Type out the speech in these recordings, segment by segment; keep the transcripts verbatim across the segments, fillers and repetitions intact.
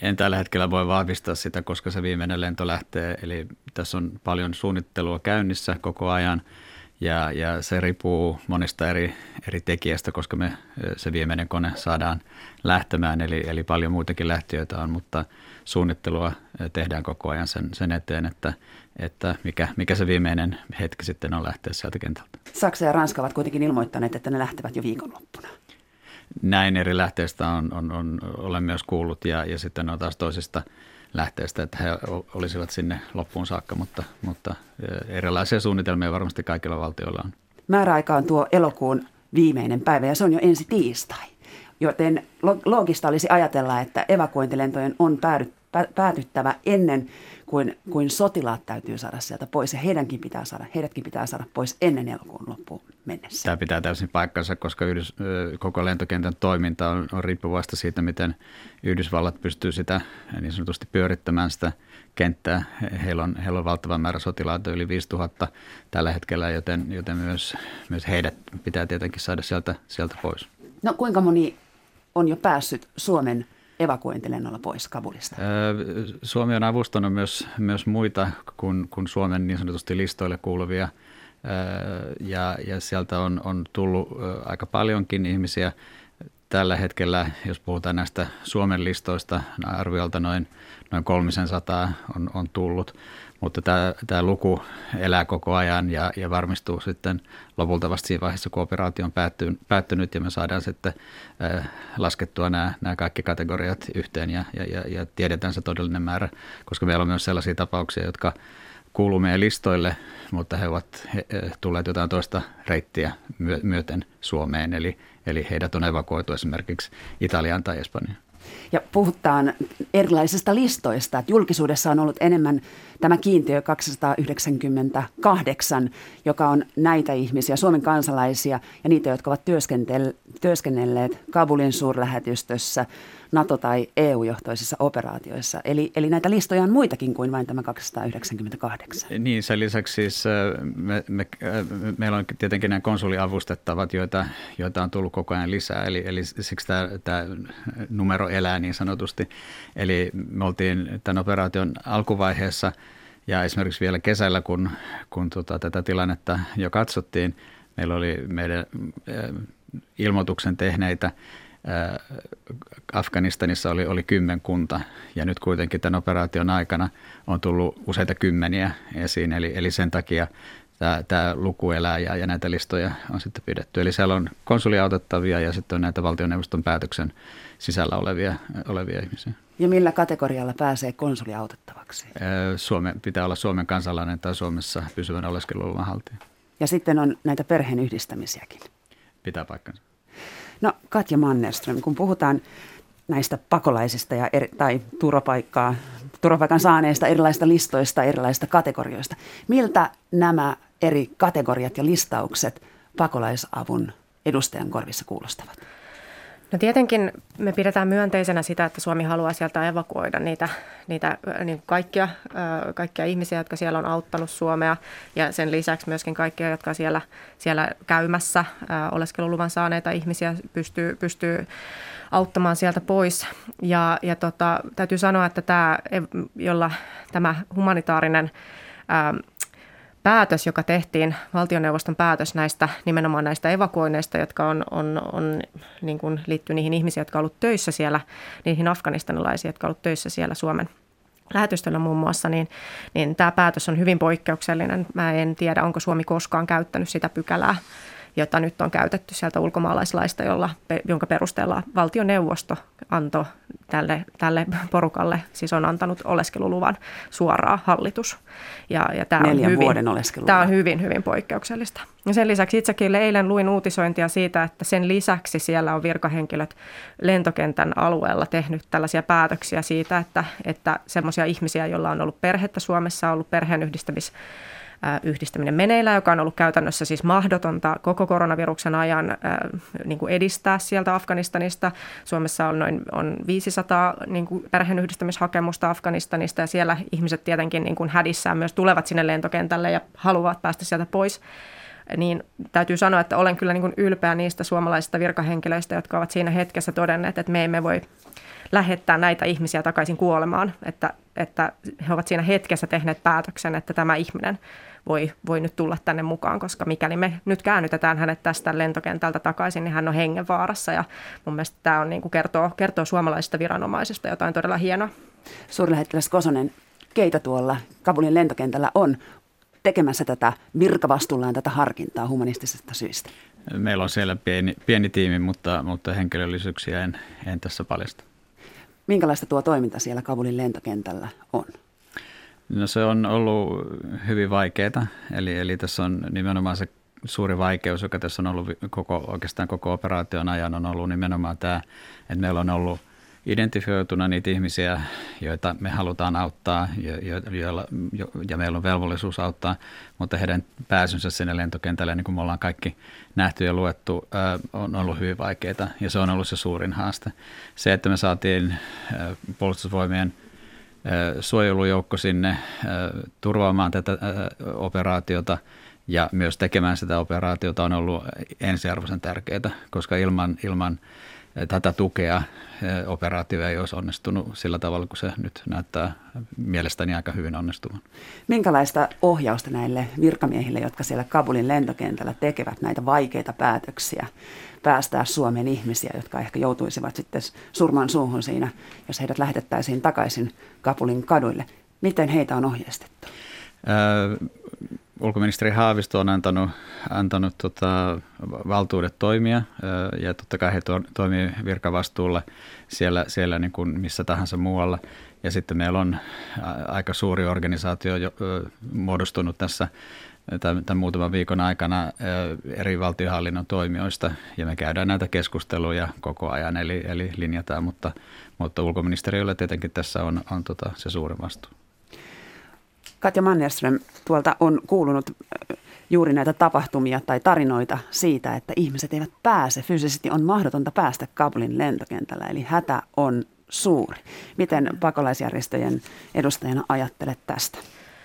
En tällä hetkellä voi vahvistaa sitä, koska se viimeinen lento lähtee. Eli tässä on paljon suunnittelua käynnissä koko ajan ja, ja se riippuu monista eri, eri tekijästä, koska me se viimeinen kone saadaan lähtemään. Eli, eli paljon muitakin lähtiöitä on, mutta suunnittelua tehdään koko ajan sen, sen eteen, että, että mikä, mikä se viimeinen hetki sitten on lähteä sieltä kentältä. Saksa ja Ranska ovat kuitenkin ilmoittaneet, että ne lähtevät jo viikonloppuna. Näin eri lähteistä on, on, on, olen myös kuullut ja, ja sitten on taas toisista lähteistä, että he olisivat sinne loppuun saakka, mutta, mutta erilaisia suunnitelmia varmasti kaikilla valtioilla on. Määräaika on tuo elokuun viimeinen päivä ja se on jo ensi tiistai, joten loogista olisi ajatella, että evakuointilentojen on päädy, päätyttävä ennen kuin, kuin sotilaat täytyy saada sieltä pois ja heidänkin pitää saada, heidätkin pitää saada pois ennen elokuun loppuun mennessä. Tämä pitää täysin paikkansa, koska Yhdys, koko lentokentän toiminta on, on riippuvasta siitä, miten Yhdysvallat pystyy sitä niin sanotusti pyörittämään sitä kenttää. Heillä on, heillä on valtava määrä sotilaita, yli viisituhatta tällä hetkellä, joten, joten myös, myös heidät pitää tietenkin saada sieltä, sieltä pois. No kuinka moni on jo päässyt Suomen evakuointilennolla pois Kabulista? Suomi on avustanut myös, myös muita kuin, kuin Suomen niin sanotusti listoille kuuluvia ja, ja sieltä on, on tullut aika paljonkin ihmisiä. Tällä hetkellä, jos puhutaan näistä Suomen listoista, arviolta noin, noin kolmisensataa on, on tullut, mutta tämä, tämä luku elää koko ajan ja, ja varmistuu sitten lopulta vasta siinä vaiheessa, kun operaatio on päättynyt ja me saadaan sitten äh, laskettua nämä, nämä kaikki kategoriat yhteen ja, ja, ja, ja tiedetään se todellinen määrä, koska meillä on myös sellaisia tapauksia, jotka kuuluu meidän listoille, mutta he ovat he, he, tulleet jotain toista reittiä myöten Suomeen, eli, eli heidät on evakuoitu esimerkiksi Italiaan tai Espanjaan. Ja puhutaan erilaisista listoista, että julkisuudessa on ollut enemmän tämä kiintiö kaksisataayhdeksänkymmentäkahdeksan, joka on näitä ihmisiä, Suomen kansalaisia ja niitä, jotka ovat työskennelleet Kabulin suurlähetystössä, NATO- tai E U-johtoisissa operaatioissa. Eli, eli näitä listoja on muitakin kuin vain tämä kaksisataayhdeksänkymmentäkahdeksan. Niin, sen lisäksi siis me, me, me, meillä on tietenkin nämä konsuliavustettavat, joita, joita on tullut koko ajan lisää. Eli, eli siksi tämä, tämä numero elää niin sanotusti. Eli me oltiin tämän operaation alkuvaiheessa ja esimerkiksi vielä kesällä, kun, kun tota, tätä tilannetta jo katsottiin, meillä oli meidän ilmoituksen tehneitä. Afganistanissa oli, oli kymmenkunta ja nyt kuitenkin tämän operaation aikana on tullut useita kymmeniä esiin, eli, eli sen takia tämä, tämä luku elää ja, ja näitä listoja on sitten pidetty. Eli siellä on konsuliautettavia ja sitten on näitä valtioneuvoston päätöksen sisällä olevia, olevia ihmisiä. Ja millä kategorialla pääsee konsuliautettavaksi? Suomen, pitää olla Suomen kansalainen tai Suomessa pysyvän oleskeluluvan haltija. Ja sitten on näitä perheen yhdistämisiäkin. Pitää paikkansa. No Katja Mannerström, kun puhutaan näistä pakolaisista ja eri, tai turvapaikkaa, turvapaikan saaneista erilaisista listoista, erilaisista kategorioista, miltä nämä eri kategoriat ja listaukset pakolaisavun edustajan korvissa kuulostavat? No tietenkin me pidetään myönteisenä sitä, että Suomi haluaa sieltä evakuoida niitä, niitä niin kaikkia, kaikkia ihmisiä, jotka siellä on auttanut Suomea ja sen lisäksi myöskin kaikkia, jotka siellä, siellä käymässä oleskeluluvan saaneita ihmisiä pystyy, pystyy auttamaan sieltä pois. Ja, ja tota, täytyy sanoa, että tämä, jolla tämä humanitaarinen ää, päätös, joka tehtiin, valtioneuvoston päätös näistä, nimenomaan näistä evakuoinneista, jotka on, on, on niin kuin liittyy niihin ihmisiin, jotka ovat olleet töissä siellä, niihin afganistanilaisiin, jotka ovat olleet töissä siellä Suomen lähetystöllä muun muassa, niin, niin tämä päätös on hyvin poikkeuksellinen. Mä en tiedä, onko Suomi koskaan käyttänyt sitä pykälää, jota nyt on käytetty sieltä ulkomaalaislaista, jolla, jonka perusteella valtioneuvosto antoi tälle, tälle porukalle, siis on antanut oleskeluluvan suoraan hallitus. Ja, ja tämä Neljän on hyvin, vuoden oleskeluluvan. Tämä on hyvin, hyvin poikkeuksellista. Ja sen lisäksi itsekin eilen luin uutisointia siitä, että sen lisäksi siellä on virkahenkilöt lentokentän alueella tehnyt tällaisia päätöksiä siitä, että, että semmoisia ihmisiä, joilla on ollut perhettä Suomessa, on ollut perheenyhdistämis yhdistäminen meneillään, joka on ollut käytännössä siis mahdotonta koko koronaviruksen ajan äh, niin kuin edistää sieltä Afganistanista. Suomessa on noin on viisisataa niin kuin perheenyhdistämishakemusta Afganistanista ja siellä ihmiset tietenkin niin kuin hädissään myös tulevat sinne lentokentälle ja haluavat päästä sieltä pois. Niin täytyy sanoa, että olen kyllä niin kuin ylpeä niistä suomalaisista virkahenkilöistä, jotka ovat siinä hetkessä todenneet, että me emme voi lähettää näitä ihmisiä takaisin kuolemaan, että, että he ovat siinä hetkessä tehneet päätöksen, että tämä ihminen voi, voi nyt tulla tänne mukaan, koska mikäli me nyt käännytetään hänet tästä lentokentältä takaisin, niin hän on hengenvaarassa ja mun mielestä tämä on, niin kuin kertoo, kertoo suomalaisista viranomaisista jotain todella hienoa. Suurlähettiläs Kosonen, keitä tuolla Kabulin lentokentällä on tekemässä tätä virkavastuullaan tätä harkintaa humanistisesta syistä? Meillä on siellä pieni, pieni tiimi, mutta, mutta henkilöllisyyksiä en, en tässä paljasta. Minkälaista tuo toiminta siellä Kabulin lentokentällä on? No se on ollut hyvin vaikeaa, eli, eli tässä on nimenomaan se suuri vaikeus, joka tässä on ollut koko, oikeastaan koko operaation ajan, on ollut nimenomaan tämä, että meillä on ollut identifioituna niitä ihmisiä, joita me halutaan auttaa ja, joilla, jo, ja meillä on velvollisuus auttaa, mutta heidän pääsynsä sinne lentokentälle, niin kuin me ollaan kaikki nähty ja luettu, on ollut hyvin vaikeaa ja se on ollut se suurin haaste. Se, että me saatiin puolustusvoimien suojelujoukko sinne turvaamaan tätä operaatiota ja myös tekemään sitä operaatiota on ollut ensiarvoisen tärkeää, koska ilman, ilman tätä tukea operaatio ei olisi onnistunut sillä tavalla, kun se nyt näyttää mielestäni aika hyvin onnistuvan. Minkälaista ohjausta näille virkamiehille, jotka siellä Kabulin lentokentällä tekevät näitä vaikeita päätöksiä, päästää Suomen ihmisiä, jotka ehkä joutuisivat sitten surman suuhun siinä, jos heidät lähetettäisiin takaisin Kabulin kaduille. Miten heitä on ohjeistettu? Äh, ulkoministeri Haavisto on antanut, antanut tota, valtuudet toimia ja totta kai he to, toimii virkavastuulla siellä, siellä niin kuin missä tahansa muualla. Ja sitten meillä on aika suuri organisaatio jo, muodostunut tässä tämän, tämän muutaman viikon aikana eri valtionhallinnon toimijoista ja me käydään näitä keskusteluja koko ajan eli, eli linjataan, mutta, mutta ulkoministeriöllä tietenkin tässä on, on tota, se suurin vastuu. Katja Mannerström, tuolta on kuulunut juuri näitä tapahtumia tai tarinoita siitä, että ihmiset eivät pääse. Fyysisesti on mahdotonta päästä Kabulin lentokentällä, eli hätä on suuri. Miten pakolaisjärjestöjen edustajana ajattelet tästä?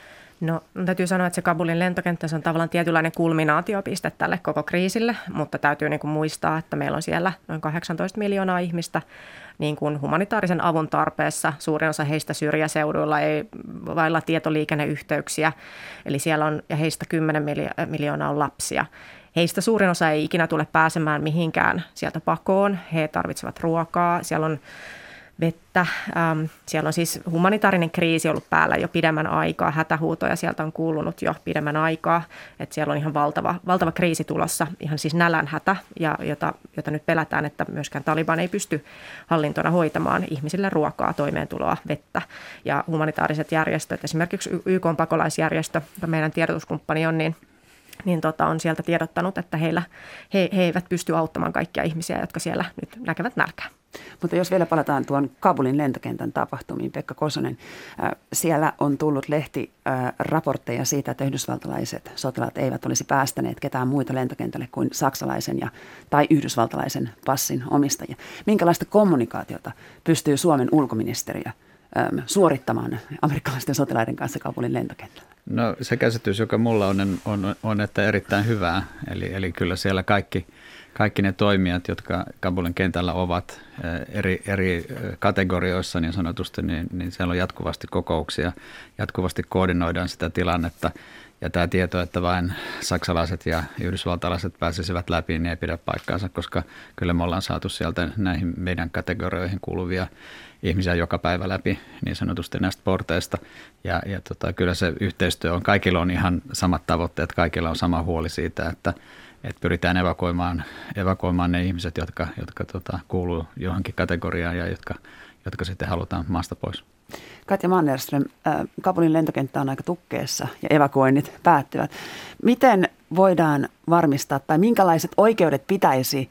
No täytyy sanoa, että se Kabulin lentokenttä se on tavallaan tietynlainen kulminaatiopiste tälle koko kriisille, mutta täytyy niin kuin muistaa, että meillä on siellä noin kahdeksantoista miljoonaa ihmistä niin kuin humanitaarisen avun tarpeessa. Suurin osa heistä syrjäseuduilla ei vailla tietoliikenneyhteyksiä, eli siellä on ja heistä kymmenen miljoonaa on lapsia. Heistä suurin osa ei ikinä tule pääsemään mihinkään sieltä pakoon. He tarvitsevat ruokaa, siellä on vettä. Ähm, siellä on siis humanitaarinen kriisi ollut päällä jo pidemmän aikaa. Hätähuutoja sieltä on kuulunut jo pidemmän aikaa. Että siellä on ihan valtava, valtava kriisi tulossa, ihan siis nälänhätä, ja jota, jota nyt pelätään, että myöskään Taliban ei pysty hallintona hoitamaan ihmisille ruokaa, toimeentuloa, vettä. Ja humanitaariset järjestöt, esimerkiksi Y K:n pakolaisjärjestö, joka meidän tiedotuskumppani on, niin niin tota, on sieltä tiedottanut, että heillä, he, he eivät pysty auttamaan kaikkia ihmisiä, jotka siellä nyt näkevät nälkää. Mutta jos vielä palataan tuon Kabulin lentokentän tapahtumiin, Pekka Kosonen, äh, siellä on tullut lehti äh, raportteja siitä, että yhdysvaltalaiset sotilaat eivät olisi päästäneet ketään muita lentokentälle kuin saksalaisen ja, tai yhdysvaltalaisen passin omistajia. Minkälaista kommunikaatiota pystyy Suomen ulkoministeriö ähm, suorittamaan amerikkalaisten sotilaiden kanssa Kabulin lentokentällä? No se käsitys, joka mulla on, on, on että erittäin hyvää. Eli, eli kyllä siellä kaikki, kaikki ne toimijat, jotka Kabulin kentällä ovat eri, eri kategorioissa niin sanotusti, niin, niin siellä on jatkuvasti kokouksia, jatkuvasti koordinoidaan sitä tilannetta. Ja tämä tieto, että vain saksalaiset ja yhdysvaltalaiset pääsisivät läpi, niin ei pidä paikkaansa, koska kyllä me ollaan saatu sieltä näihin meidän kategorioihin kuuluvia ihmisiä joka päivä läpi niin sanotusti näistä porteista. Ja, ja tota, kyllä se yhteistyö on, kaikilla on ihan samat tavoitteet, kaikilla on sama huoli siitä, että, että pyritään evakuoimaan, evakuoimaan ne ihmiset, jotka, jotka tota, kuuluu johonkin kategoriaan ja jotka, jotka sitten halutaan maasta pois. Katja Mannerström, Kabulin lentokenttä on aika tukkeessa ja evakuoinnit päättyvät. Miten voidaan varmistaa tai minkälaiset oikeudet pitäisi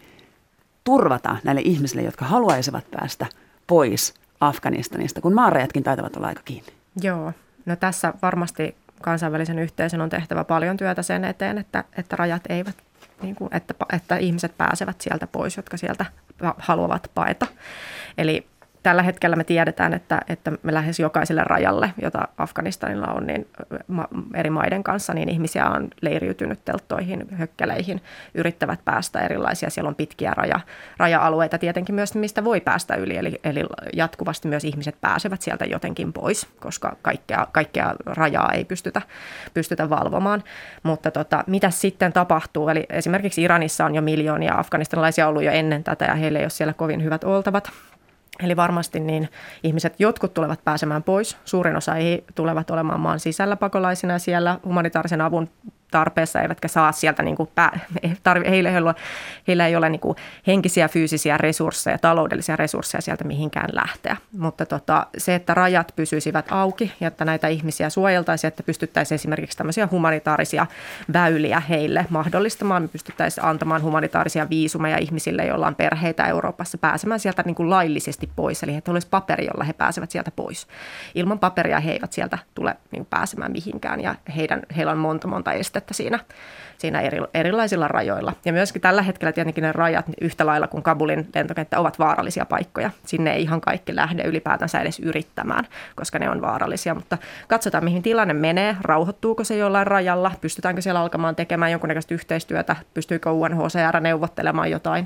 turvata näille ihmisille, jotka haluaisivat päästä pois Afganistanista, kun maanrajatkin taitavat olla aika kiinni? Joo, no tässä varmasti kansainvälisen yhteisön on tehtävä paljon työtä sen eteen, että, että rajat eivät, niin kuin, että, että ihmiset pääsevät sieltä pois, jotka sieltä haluavat paeta. Eli tällä hetkellä me tiedetään, että, että me lähes jokaiselle rajalle, jota Afganistanilla on niin ma- eri maiden kanssa, niin ihmisiä on leiriytynyt telttoihin, hökkeleihin, yrittävät päästä erilaisia. Siellä on pitkiä raja, raja-alueita tietenkin myös, mistä voi päästä yli, eli, eli jatkuvasti myös ihmiset pääsevät sieltä jotenkin pois, koska kaikkea, kaikkea rajaa ei pystytä, pystytä valvomaan. Mutta tota, mitä sitten tapahtuu? Eli esimerkiksi Iranissa on jo miljoonia afganistanilaisia ollut jo ennen tätä, ja heillä ei ole siellä kovin hyvät oltavat. Eli varmasti niin ihmiset, jotkut tulevat pääsemään pois, suurin osa ei tulevat olemaan maan sisällä pakolaisina siellä humanitaarisen avun tarpeessa, eivätkä saa sieltä, niin kuin pää, tarvi, heillä, heillä, heillä ei ole niin kuin henkisiä, fyysisiä resursseja, taloudellisia resursseja sieltä mihinkään lähteä. Mutta tota, se, että rajat pysyisivät auki ja että näitä ihmisiä suojeltaisiin, että pystyttäisiin esimerkiksi tämmöisiä humanitaarisia väyliä heille mahdollistamaan, me pystyttäisiin antamaan humanitaarisia viisumeja ihmisille, joilla on perheitä Euroopassa, pääsemään sieltä niin kuin laillisesti pois, eli että olisi paperi, jolla he pääsevät sieltä pois. Ilman paperia he eivät sieltä tule niin kuin pääsemään mihinkään, ja heidän, heillä on monta monta estettä siinä, siinä eri, erilaisilla rajoilla. Ja myöskin tällä hetkellä tietenkin ne rajat yhtä lailla kuin Kabulin lentokenttä ovat vaarallisia paikkoja. Sinne ei ihan kaikki lähde ylipäätänsä edes yrittämään, koska ne on vaarallisia. Mutta katsotaan, mihin tilanne menee. Rauhoittuuko se jollain rajalla? Pystytäänkö siellä alkamaan tekemään jonkunnäköistä yhteistyötä? Pystyykö U N H C R neuvottelemaan jotain?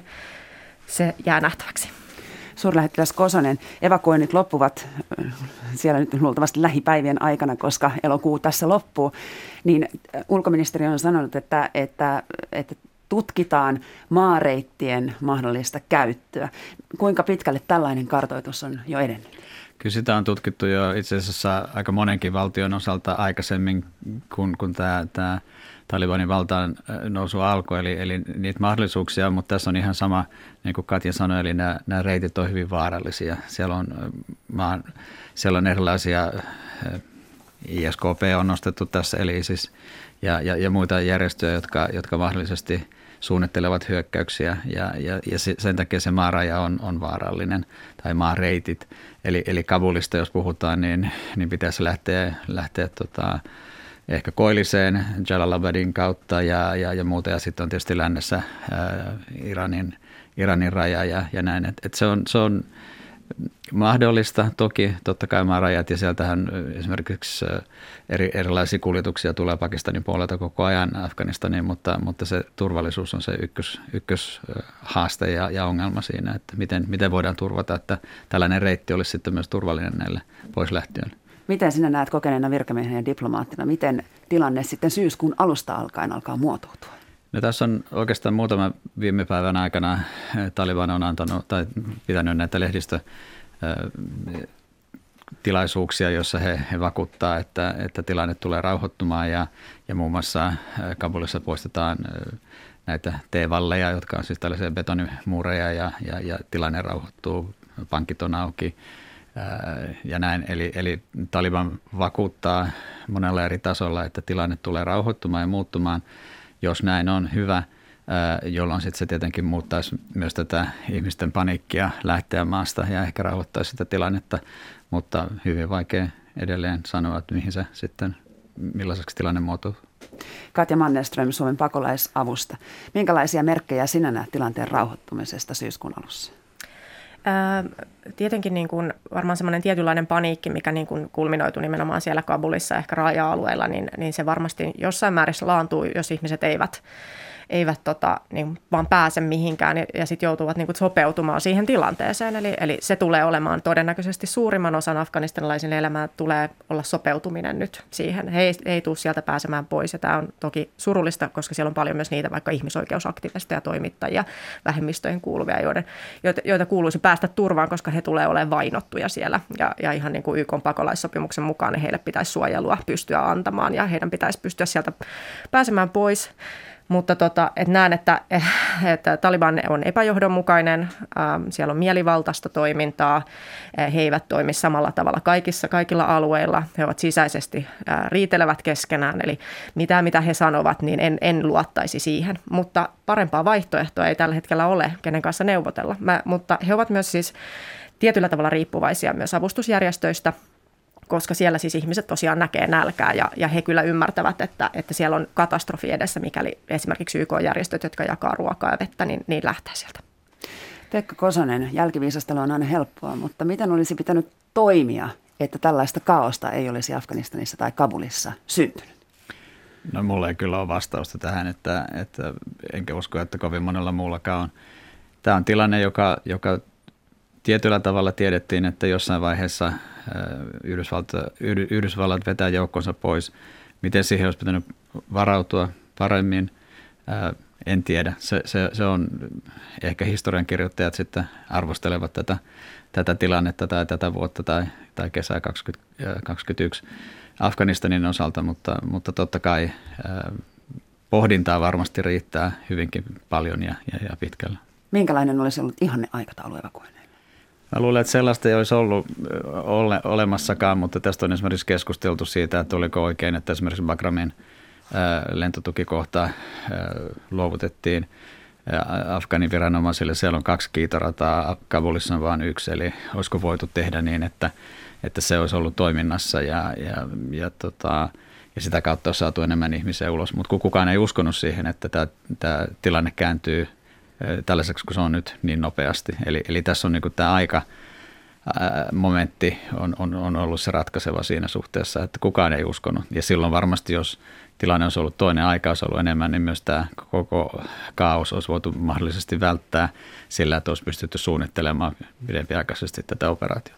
Se jää nähtäväksi. Suurlähettiläs Kosonen, evakuoinnit loppuvat siellä nyt luultavasti lähipäivien aikana, koska elokuu tässä loppuu, niin ulkoministeriö on sanonut, että, että, että tutkitaan maareittien mahdollista käyttöä. Kuinka pitkälle tällainen kartoitus on jo edennyt? Kyllä sitä on tutkittu jo itse asiassa aika monenkin valtion osalta aikaisemmin, kun, kun tämä, tämä Talibanin valtaan nousu alkoi, eli, eli niitä mahdollisuuksia, mutta tässä on ihan sama, niin kuin Katja sanoi, eli nämä, nämä reitit on hyvin vaarallisia. Siellä on, maan, siellä on erilaisia, I S K P on nostettu tässä, eli siis, ja, ja, ja muita järjestöjä, jotka, jotka mahdollisesti suunnittelevat hyökkäyksiä, ja, ja, ja sen takia se maaraja on, on vaarallinen, tai maareitit. Eli, eli Kabulista, jos puhutaan, niin, niin pitäisi lähteä, lähteä tota, ehkä koilliseen Jalalabadin kautta ja, ja, ja muuta. Ja sitten on tietysti lännessä ää, Iranin, Iranin raja ja, ja näin. Et, et se, on, se on mahdollista toki, totta kai maarajat, ja sieltähän esimerkiksi eri, erilaisia kuljetuksia tulee Pakistanin puolelta koko ajan Afganistaniin, mutta, mutta se turvallisuus on se ykkös, ykköshaaste ja, ja ongelma siinä, että miten, miten voidaan turvata, että tällainen reitti olisi sitten myös turvallinen näille poislähtiöille. Miten sinä näet kokeneena virkamiehenä ja diplomaattina, miten tilanne sitten syyskuun alusta alkaen alkaa muotoutua? No tässä on oikeastaan muutama viime päivän aikana Taliban on antanut tai pitänyt näitä lehdistötilaisuuksia, jossa he, he vakuuttaa, että, että tilanne tulee rauhoittumaan ja, ja muun muassa Kabulissa poistetaan näitä T-valleja, jotka on siis tällaisia betonimuureja ja, ja, ja tilanne rauhoittuu, pankit on auki. Ja näin, eli, eli Taliban vakuuttaa monella eri tasolla, että tilanne tulee rauhoittumaan ja muuttumaan. Jos näin on, hyvä, jolloin sitten se tietenkin muuttaisi myös tätä ihmisten paniikkia lähteä maasta ja ehkä rauhoittaisi sitä tilannetta, mutta hyvin vaikea edelleen sanoa, että mihin se sitten, millaiseksi tilanne muotouu. Katja Mannerström Suomen pakolaisavusta. Minkälaisia merkkejä sinä näet tilanteen rauhoittumisesta syyskuun alussa? Tietenkin niin kuin varmaan semmoinen tietynlainen paniikki, mikä niin kuin kulminoitu nimenomaan siellä Kabulissa, ehkä raja-alueella, niin, niin se varmasti jossain määrissä laantuu, jos ihmiset eivät, eivät tota, niin vaan pääse mihinkään ja, ja sitten joutuvat niin kuin sopeutumaan siihen tilanteeseen. Eli, eli se tulee olemaan todennäköisesti suurimman osan afganistanilaisen elämää tulee olla sopeutuminen nyt siihen. He ei, ei tule sieltä pääsemään pois ja tämä on toki surullista, koska siellä on paljon myös niitä vaikka ihmisoikeusaktivisteja, toimittajia, vähemmistöihin kuuluvia, joiden, joita, joita kuuluisi päästä turvaan, koska he tulee olemaan vainottuja siellä. Ja, ja ihan niin kuin Y K:n pakolaissopimuksen mukaan niin heille pitäisi suojelua pystyä antamaan ja heidän pitäisi pystyä sieltä pääsemään pois. Mutta tota, et näen, että, että Taliban on epäjohdonmukainen, siellä on mielivaltaista toimintaa, he eivät toimi samalla tavalla kaikissa, kaikilla alueilla, he ovat sisäisesti riitelevät keskenään, eli mitä, mitä he sanovat, niin en, en luottaisi siihen. Mutta parempaa vaihtoehtoa ei tällä hetkellä ole, kenen kanssa neuvotella, Mä, mutta he ovat myös siis tietyllä tavalla riippuvaisia myös avustusjärjestöistä, koska siellä siis ihmiset tosiaan näkee nälkää ja, ja he kyllä ymmärtävät, että, että siellä on katastrofi edessä, mikäli esimerkiksi Y K-järjestöt, jotka jakaa ruokaa ja vettä, niin, niin lähtee sieltä. Pekka Kosonen, jälkiviisastelu on aina helppoa, mutta miten olisi pitänyt toimia, että tällaista kaaosta ei olisi Afganistanissa tai Kabulissa syntynyt? No mulla ei kyllä ole vastausta tähän, että, että enkä usko, että kovin monella muullakaan on. Tämä on tilanne, joka, joka tietyllä tavalla tiedettiin, että jossain vaiheessa Yhdysvallat, Yhdysvallat vetää joukkonsa pois. Miten siihen olisi pitänyt varautua paremmin? En tiedä. Se, se, se on, ehkä historiankirjoittajat sitten arvostelevat tätä, tätä tilannetta tai tätä vuotta tai, tai kesää kaksituhattakaksikymmentäyksi Afganistanin osalta, mutta, mutta totta kai ää, pohdintaa varmasti riittää hyvinkin paljon ja, ja, ja pitkällä. Minkälainen olisi ollut ihanne aikataulu evakuoinneille? Mä luulen, että sellaista ei olisi ollut ole, olemassakaan, mutta tästä on esimerkiksi keskusteltu siitä, että oliko oikein, että esimerkiksi Bagramin lentotukikohta luovutettiin Afganin viranomaisille. Siellä on kaksi kiitorataa, Kabulissa on vain yksi, eli olisiko voitu tehdä niin, että, että se olisi ollut toiminnassa ja, ja, ja, tota, ja sitä kautta olisi saatu enemmän ihmisiä ulos. Mutta kukaan ei uskonut siihen, että tämä, tämä tilanne kääntyy tällaiseksi, kun se on nyt niin nopeasti. Eli, eli tässä on niin kuin tämä aika momentti on, on, on ollut se ratkaiseva siinä suhteessa, että kukaan ei uskonut. Ja silloin varmasti, jos tilanne olisi ollut toinen, aika olisi ollut enemmän, niin myös tämä koko kaos olisi voitu mahdollisesti välttää sillä, että olisi pystytty suunnittelemaan pidempiaikaisesti tätä operaatiota.